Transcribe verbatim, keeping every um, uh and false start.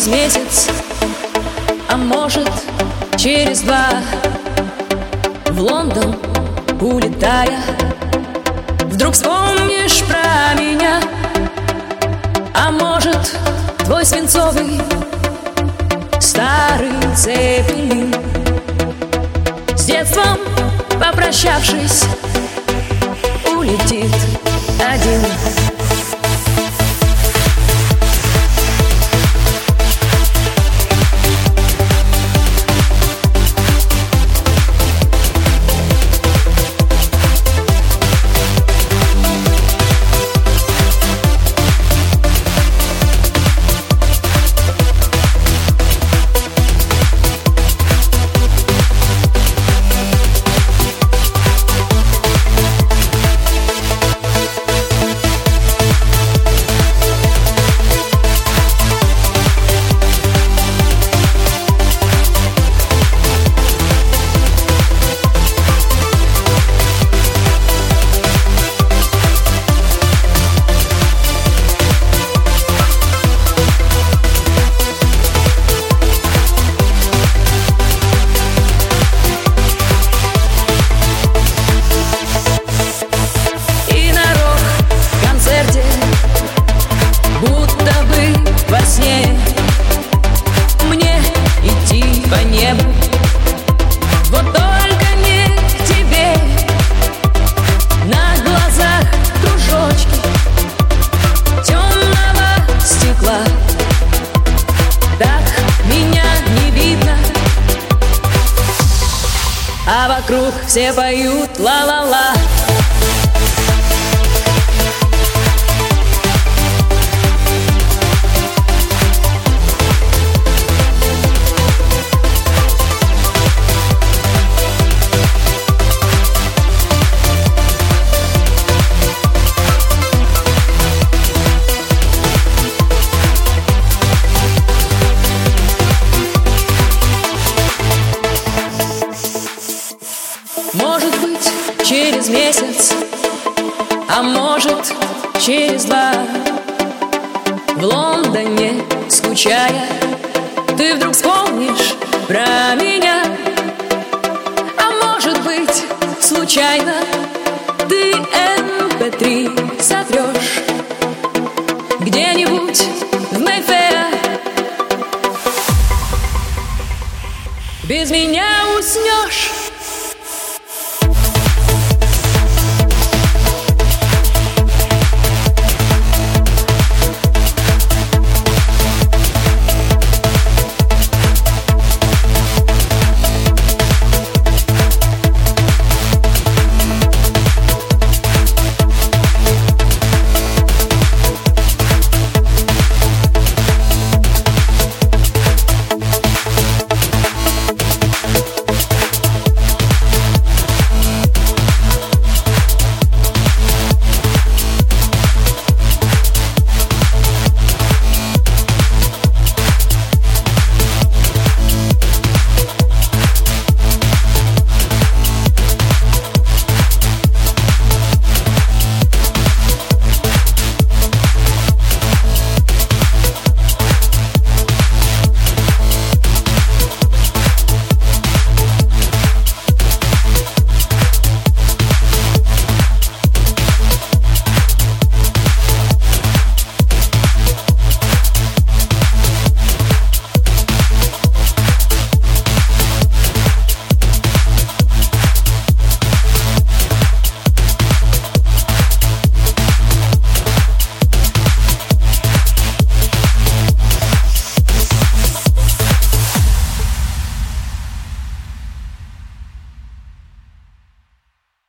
месяц, а может через два, в Лондон улетая, вдруг вспомнишь про меня. А может, твой свинцовый старый цепелин, с детством попрощавшись, улетит один. Мне идти по небу, вот только не к тебе. На глазах кружочки темного стекла, так меня не видно, а вокруг все поют ла-ла-ла. Может быть, через месяц, а может, через два, в Лондоне скучая, ты вдруг вспомнишь про меня. А может быть, случайно ты эм пэ три сотрешь где-нибудь в Мэйфэе, без меня уснешь.